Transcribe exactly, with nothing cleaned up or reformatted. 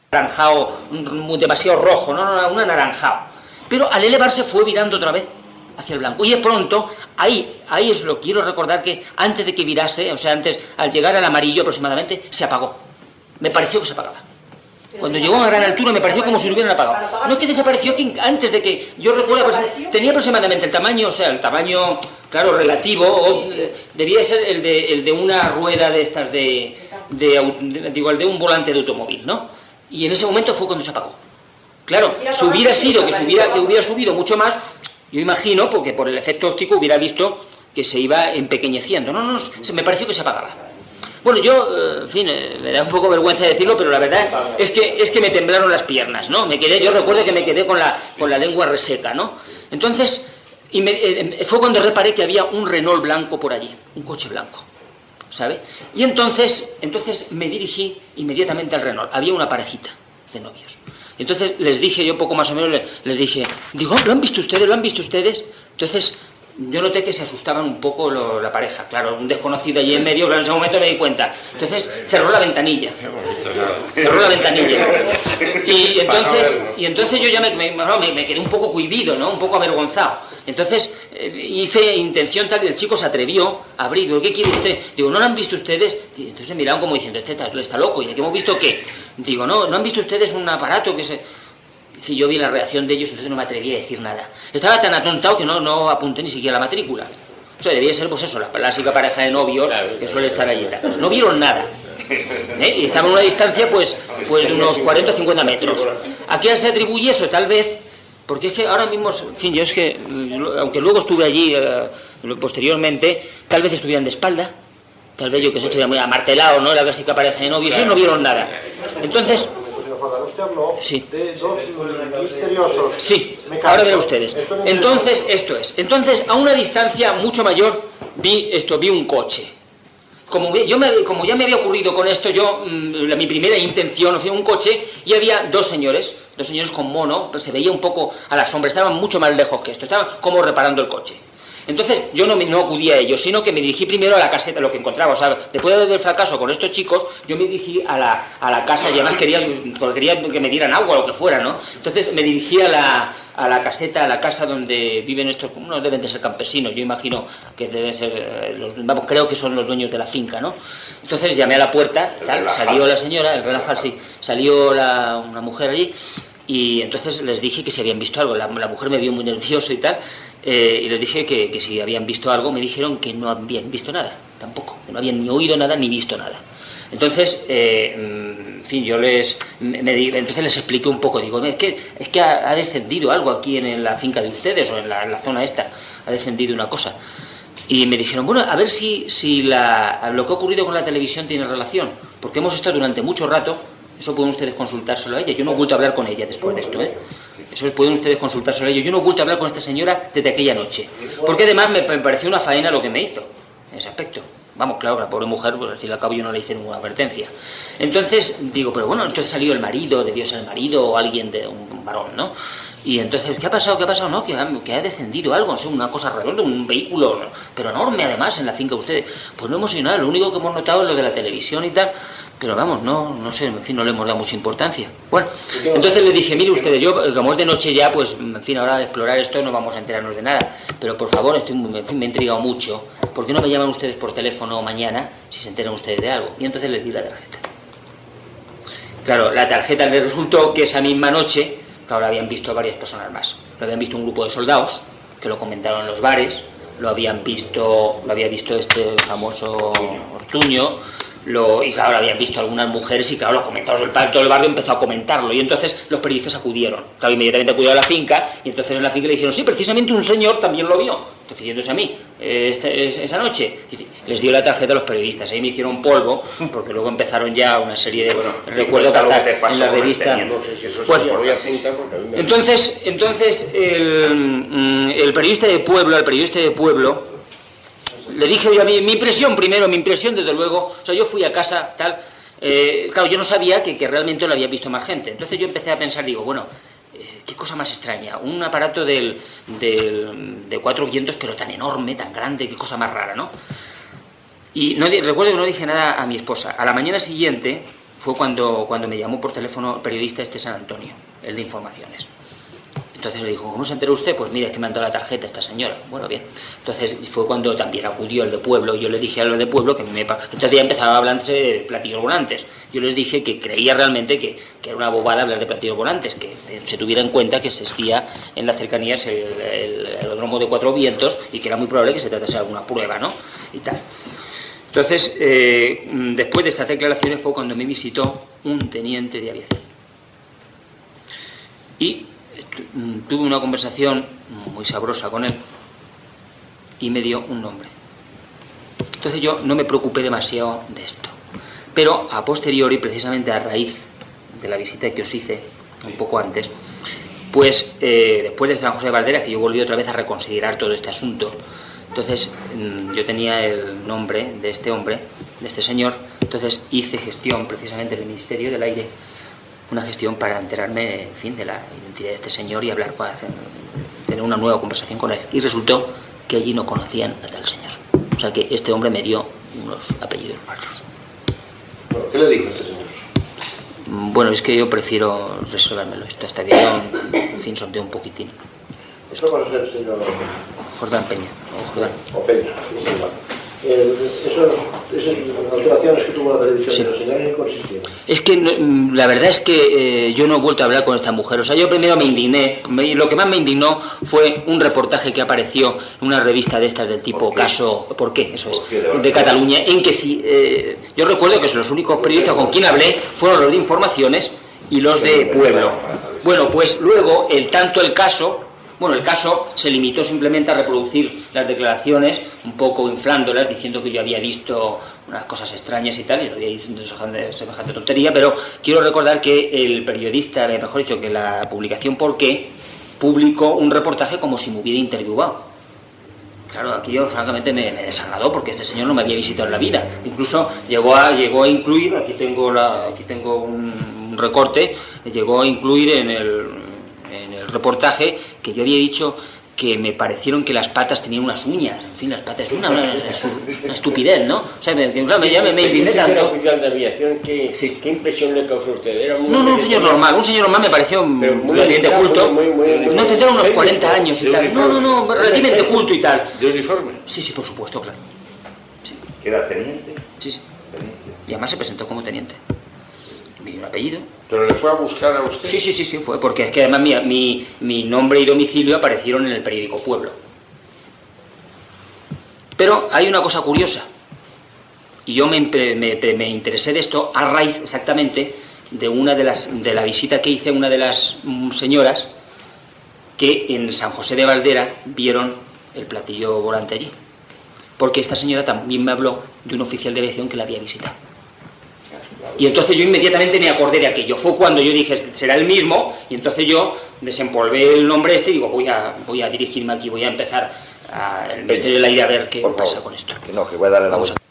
anaranjado, demasiado rojo, no, no, un anaranjado. Pero al elevarse fue virando otra vez hacia el blanco. Y de pronto, ahí, ahí es lo quiero recordar que antes de que virase, o sea, antes, al llegar al amarillo aproximadamente, se apagó. Me pareció que se apagaba. Cuando llegó a una gran altura me pareció como si lo hubieran apagado. No es que desapareció, que antes de que... Yo recuerdo, pues, tenía aproximadamente el tamaño, o sea, el tamaño, claro, relativo, o, eh, debía ser el de, el de una rueda de estas de, de, de, digo, el de un volante de automóvil, ¿no? Y en ese momento fue cuando se apagó. Claro, si hubiera sido que, hubiera, que hubiera subido mucho más, yo imagino, porque por el efecto óptico hubiera visto que se iba empequeñeciendo. No, no, no, me pareció que se apagaba. Bueno, yo, en fin, me da un poco vergüenza decirlo, pero la verdad es que, es que me temblaron las piernas, ¿no? Me quedé, yo recuerdo que me quedé con la, con la lengua reseca, ¿no? Entonces, y me, eh, fue cuando reparé que había un Renault blanco por allí, un coche blanco, ¿sabe? Y entonces, entonces me dirigí inmediatamente al Renault. Había una parejita de novios. Entonces les dije, yo poco más o menos, les dije, digo, ¿lo han visto ustedes? ¿Lo han visto ustedes? Entonces... yo noté que se asustaban un poco lo, la pareja, claro, un desconocido allí en medio, claro, en ese momento me di cuenta. Entonces cerró la ventanilla, cerró la ventanilla. Y entonces, y entonces yo ya me, me, me, me quedé un poco cohibido, ¿no? Un poco avergonzado. Entonces eh, hice intención tal y el chico se atrevió a abrir. Digo, ¿qué quiere usted? Digo, ¿no lo han visto ustedes? Y entonces miraron como diciendo, este está, está loco. ¿Y de qué hemos visto qué? Digo, no, ¿no han visto ustedes un aparato que se...? Si yo vi la reacción de ellos, entonces no me atreví a decir nada. Estaba tan atontado que no, no apunté ni siquiera la matrícula. O sea, debía ser, pues eso, la clásica pareja de novios que suele estar allí. No vieron nada. ¿Eh? Y estaba a una distancia, pues, pues de unos cuarenta o cincuenta metros. ¿A qué se atribuye eso? Tal vez, porque es que ahora mismo, en fin, yo es que, aunque luego estuve allí eh, posteriormente, tal vez estuvieran de espalda, tal vez yo que sé, estuviera muy amartelado, ¿no? La clásica pareja de novios, ellos no vieron nada. Entonces... Usted habló sí. de dos misteriosos. Sí, ahora verán ustedes. Entonces, esto es. Entonces, a una distancia mucho mayor, vi esto, vi un coche. Como, yo me, como ya me había ocurrido con esto, yo, mmm, mi primera intención fue un coche y había dos señores, dos señores con mono, pero se veía un poco a la sombra, estaban mucho más lejos que esto, estaban como reparando el coche. Entonces yo no, me, no acudí a ellos, sino que me dirigí primero a la caseta, lo que encontraba. O sea, después del fracaso con estos chicos, yo me dirigí a la, a la casa, y además quería, quería que me dieran agua o lo que fuera, ¿no? Entonces me dirigí a la, a la caseta, a la casa donde viven estos, no deben de ser campesinos, yo imagino que deben ser, los, vamos, creo que son los dueños de la finca, ¿no? Entonces llamé a la puerta, tal, salió la señora, el relajal, sí, salió la, una mujer allí, y entonces les dije que si habían visto algo. La, la mujer me vio muy nervioso y tal, eh, y les dije que, que si habían visto algo. Me dijeron que no habían visto nada, tampoco, que no habían ni oído nada ni visto nada. Entonces, eh, en fin, yo les, me, me, entonces les expliqué un poco, digo, es que, es que ha, ha descendido algo aquí en, en la finca de ustedes, o en la, en la zona esta, ha descendido una cosa. Y me dijeron, bueno, a ver si, si la, lo que ha ocurrido con la televisión tiene relación, porque hemos estado durante mucho rato. Eso pueden ustedes consultárselo a ella. Yo no he vuelto a hablar con ella después de esto, ¿eh? Eso pueden ustedes consultárselo a ella. Yo no he vuelto a hablar con esta señora desde aquella noche. Porque además me, me pareció una faena lo que me hizo, en ese aspecto. Vamos, claro, la pobre mujer, pues al fin y al cabo yo no le hice ninguna advertencia. Entonces, digo, pero bueno, entonces salió el marido, debió ser el marido o alguien de un, un varón, ¿no? Y entonces, ¿qué ha pasado? ¿Qué ha pasado? No, que ha, que ha descendido algo, no sé, una cosa redonda, un vehículo, ¿no? Pero enorme además en la finca de ustedes. Pues no hemos oído nada, lo único que hemos notado es lo de la televisión y tal. Pero vamos, no, no sé, en fin, no le hemos dado mucha importancia. Bueno, entonces le dije, mire ustedes, yo, como es de noche ya, pues, en fin, ahora de explorar esto no vamos a enterarnos de nada. Pero por favor, estoy, en fin, me he intrigado mucho. ¿Por qué no me llaman ustedes por teléfono mañana, si se enteran ustedes de algo? Y entonces les di la tarjeta. Claro, la tarjeta les resultó que esa misma noche, claro, habían visto varias personas más. Lo habían visto un grupo de soldados, que lo comentaron en los bares, lo habían visto, lo había visto este famoso Ortuño, Lo, y claro, lo habían visto algunas mujeres y claro, los comentarios del todo el barrio empezó a comentarlo y entonces los periodistas acudieron, claro, inmediatamente acudieron a la finca y entonces en la finca le dijeron, sí, precisamente un señor también lo vio, refiriéndose a mí, eh, esta, esa noche, y les dio la tarjeta a los periodistas, ahí me hicieron polvo, porque luego empezaron ya una serie de, bueno, recuerdo que hasta en la revista, pues, entonces, entonces el, el periodista de pueblo, el periodista de pueblo, le dije yo a mí, mi impresión primero, mi impresión desde luego, o sea, yo fui a casa, tal, eh, claro, yo no sabía que, que realmente lo había visto más gente, entonces yo empecé a pensar, digo, bueno, eh, qué cosa más extraña, un aparato del, del, de cuatro vientos, pero tan enorme, tan grande, qué cosa más rara, ¿no? Y no, recuerdo que no dije nada a mi esposa. A la mañana siguiente, fue cuando, cuando me llamó por teléfono el periodista este San Antonio, el de Informaciones. Entonces le dijo, ¿cómo se enteró usted? Pues mira, es que me han dado la tarjeta esta señora. Bueno, bien. Entonces fue cuando también acudió el de Pueblo. Yo le dije a los de Pueblo que me... Entonces ya empezaba a hablar de platillos volantes. Yo les dije que creía realmente que, que era una bobada hablar de platillos volantes, que se tuviera en cuenta que existía en las cercanías el, el, el aeródromo de Cuatro Vientos y que era muy probable que se tratase de alguna prueba, ¿no? Y tal. Entonces, eh, después de estas declaraciones fue cuando me visitó un teniente de aviación. Y tuve una conversación muy sabrosa con él y me dio un nombre. Entonces yo no me preocupé demasiado de esto, pero a posteriori, precisamente a raíz de la visita que os hice un poco antes, pues eh, después de San José de Valderas, que yo volví otra vez a reconsiderar todo este asunto, entonces mmm, yo tenía el nombre de este hombre, de este señor, entonces hice gestión precisamente en el Ministerio del Aire, una gestión para enterarme, en fin, de la identidad de este señor y hablar, para hacer, tener una nueva conversación con él. Y resultó que allí no conocían a tal señor. O sea que este hombre me dio unos apellidos falsos. Bueno, ¿qué le dijo este señor? Bueno, es que yo prefiero resolvérmelo esto, hasta que yo, en fin, sondeo un poquitín. ¿Eso conoce el señor Jordán Peña. Jordán. O Peña, sí, sí, vale. Eh, eso, esas alteraciones que tuvo la televisión sí. de la señora, ¿en qué consistían? Es que no, la verdad es que eh, yo no he vuelto a hablar con esta mujer. O sea, yo primero me indigné. Me, lo que más me indignó fue un reportaje que apareció en una revista de estas del tipo ¿Por qué? Caso... ¿Por qué? Eso es. ¿Por qué? De Cataluña, en que sí... Eh, yo recuerdo que son los únicos periodistas con quien hablé fueron los de Informaciones y los de Pueblo. Bueno, pues luego, el tanto el caso... Bueno, el caso se limitó simplemente a reproducir las declaraciones, un poco inflándolas, diciendo que yo había visto unas cosas extrañas y tal, y lo había diciendo semejante, semejante tontería, pero quiero recordar que el periodista, mejor dicho, que la publicación ¿Por qué?, publicó un reportaje como si me hubiera interviewado. Claro, aquí yo francamente me, me desagradó porque este señor no me había visitado en la vida. Incluso llegó a, llegó a incluir, aquí tengo, la, aquí tengo un, un recorte, llegó a incluir en el... en el reportaje que yo había dicho que me parecieron que las patas tenían unas uñas, en fin, las patas, una, una, una estupidez, ¿no? O sea, me, claro, me, ya me, me indigné tanto. Oficial de aviación, ¿qué, sí. ¿qué impresión le causó a usted? ¿Era muy no, no, un señor normal, un señor normal me pareció un relativamente culto, muy, muy, muy, no tendría unos cuarenta años y tal, no, no, no, relativamente culto y tal. ¿De uniforme? Sí, sí, por supuesto, claro. Sí. ¿Que era teniente? Sí, sí. Teniente. Y además se presentó como teniente. Me dio un apellido. ¿Pero le fue a buscar a usted? Sí, sí, sí, sí, fue, porque es que además mi, mi, mi nombre y domicilio aparecieron en el periódico Pueblo. Pero hay una cosa curiosa, y yo me, me, me interesé de esto a raíz exactamente de una de las de la visita que hice a una de las señoras que en San José de Valdera vieron el platillo volante allí. Porque esta señora también me habló de un oficial de aviación que la había visitado. Y entonces yo inmediatamente me acordé de aquello. Fue cuando yo dije, será el mismo, y entonces yo desempolvé el nombre este y digo, voy a, voy a dirigirme aquí, voy a empezar al Ministerio del Aire a ver qué pasa con esto. Que no, que voy a darle la vuelta.